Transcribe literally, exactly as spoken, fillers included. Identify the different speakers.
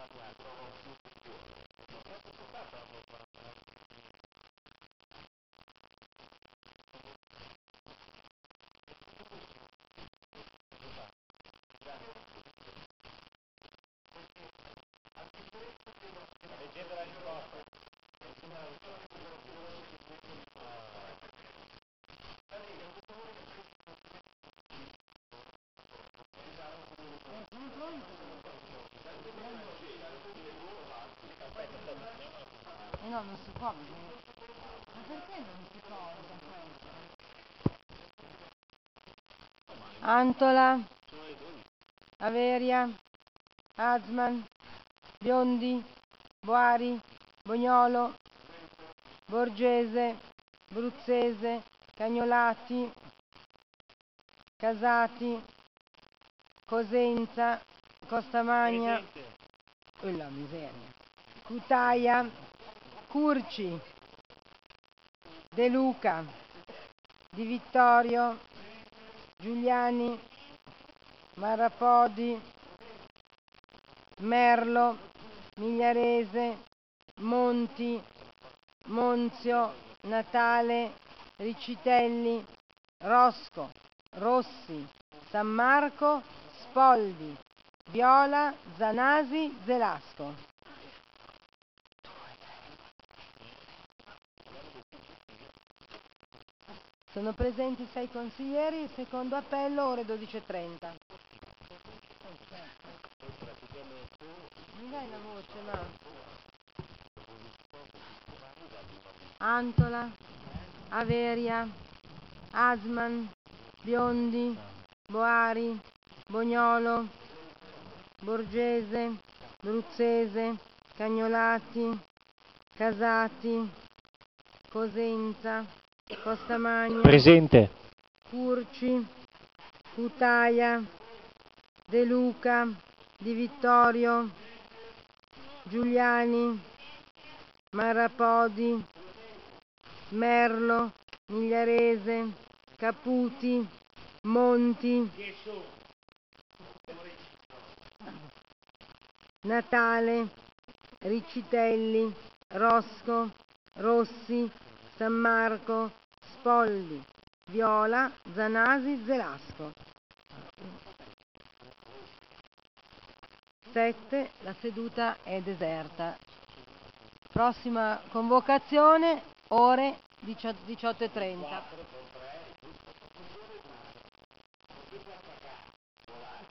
Speaker 1: Eh no, non si può, ma perché non si colga questo? Antola, Averia, Azman, Biondi, Boari, Bognolo, Borgese, Bruzzese, Cagnolati, Casati, Cosenza, Costamagna, e la miseria, Cutaia, Curci, De Luca, Di Vittorio, Giuliani, Marapodi, Merlo, Migliarese, Monti, Monzio, Natale, Riccitelli, Rosco, Rossi, San Marco, Spoldi, Viola, Zanasi, Zelasco. Sono presenti sei consiglieri, il secondo appello ore dodici e trenta. Mi dai la voce, ma... Antola, Averia, Asman, Biondi, Boari, Bognolo, Borgese, Bruzzese, Cagnolati, Casati, Cosenza, Costamagna,
Speaker 2: Presente.
Speaker 1: Curci, Cutaia, De Luca, Di Vittorio, Giuliani, Marapodi, Merlo, Migliarese, Caputi, Monti, Natale, Riccitelli, Rosco, Rossi, San Marco, Spoldi, Viola, Zanasi, Zelasco. sette. La seduta è deserta. Prossima convocazione ore diciotto e trenta.